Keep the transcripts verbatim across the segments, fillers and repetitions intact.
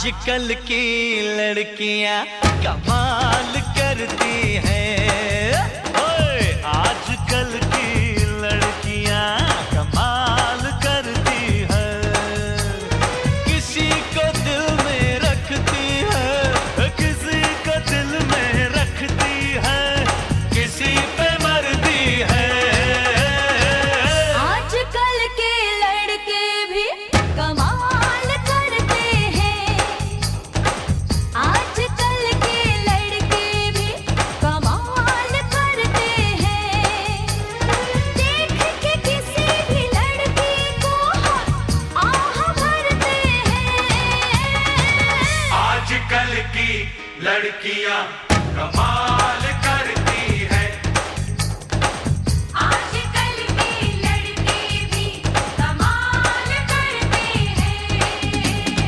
आजकल की लड़कियां कमाल करती हैं। ओए आजकल की लड़कियां कमाल करती हैं। किसी को दिल में रखती है, किसी को दिल में रखती है, किसी पे मरती है। आजकल के लड़के भी कमाल करते हैं। आजकल के लड़के भी कमाल करते हैं। देख के किसी भी लड़की को आह भरते हैं। आजकल की लड़कियां कमाल करती है। आजकल के लड़के भी कमाल करते हैं।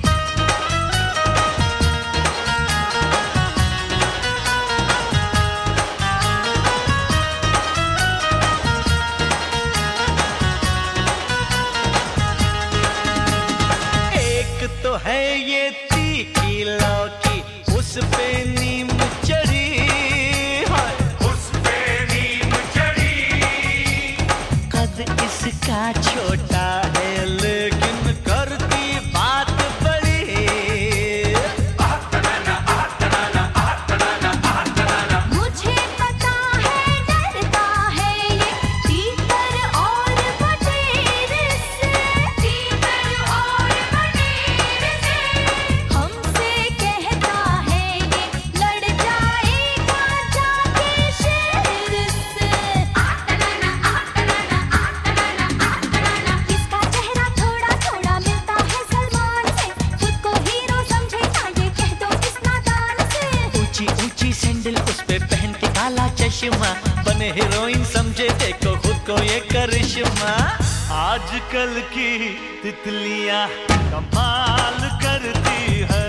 एक तो है ये तीखी लौकी, उस पे नीम चढ़ी है, उस पे नीम चढ़ी। कद इसका छोटा है लेकिन करती बात बड़ी। मुझे पता है डरता है ये तीतर और बटेर से, तीतर और बटेर से। हमसे कहता है ये लड़ जाएगा जाके शेर से। इसका चेहरा थोड़ा थोड़ा मिलता है सलमान से, खुद को हीरो समझे सांझे कह दो इस नादान से। ऊंची ऊंची सैंडल उस पे पहन के काला चश्मा, बने हीरोइन समझे देखो खुद को ये करिश्मा। आजकल की तितलियां कमाल करती है।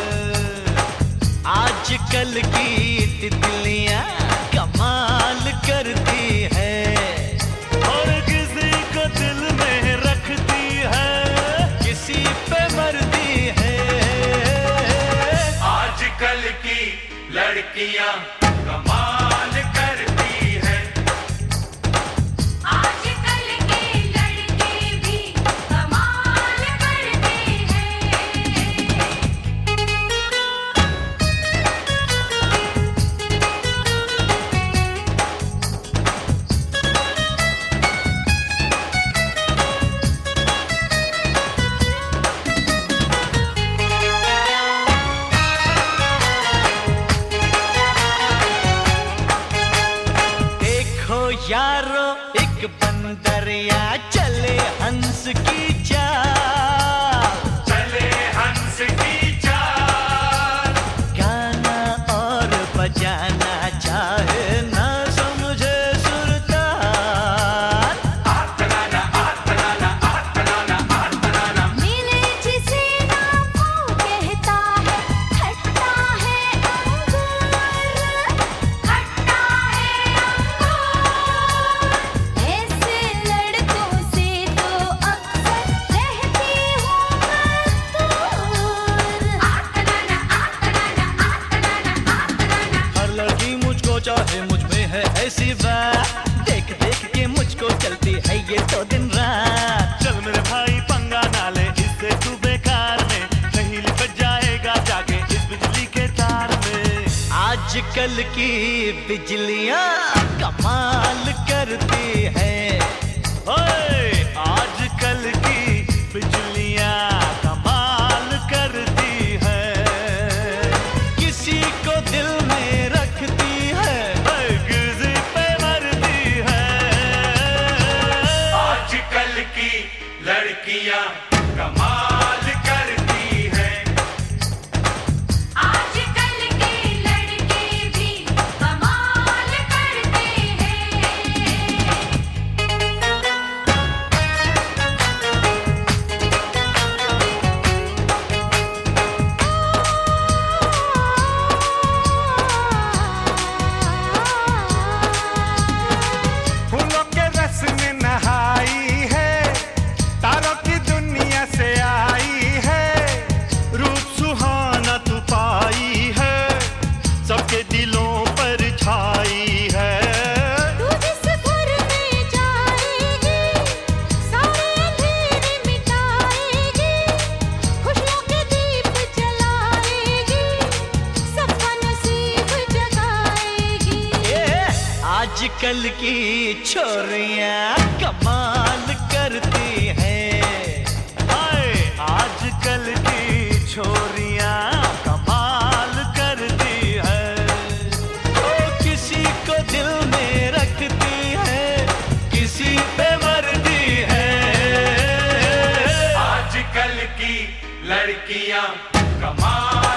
आजकल की तितलियां कमाल करती है, और किसी को दिल में रखती है, किसी पे मरती है। आजकल की लड़कियां कमाल करती है। आजकल के लड़के भी कमाल करते हैं। देखो यारो एक बंदरिया चले हंस की चाल, चले हंस की चाल। गाना और बजाना चाहे ना समझे सुरताल। मिले जिसे ना वो कहता है खट्टा है अंगूर, खट्टा है अंगूर। ऐसे लड़कों से तो अक्सर रहती हूँ मैं दूर। हर लड़की मुझको चाहे, मुझ में है ऐसी बात, देख देख के मुझको चलती है ये तो दिन रात। चल मेरे भाई पंगा ना ले इससे तू बेकार में, नहीं लिपट जाएगा जाके इस बिजली के तार में। आजकल की बिजलियां कमाल करती है। ओए आजकल की बिजलियां कमाल करती है, किसी को दिल में रखती है, किसी पे मरती है। आजकल की लड़कियां कमाल करती है। आजकल के लड़के भी कमाल करते हैं। आजकल की छोरियां कमाल करती हैं। हाय आजकल की छोरियां कमाल करती है। तो किसी को दिल में रखती है, किसी पे मरती है। आजकल की लड़कियां कमाल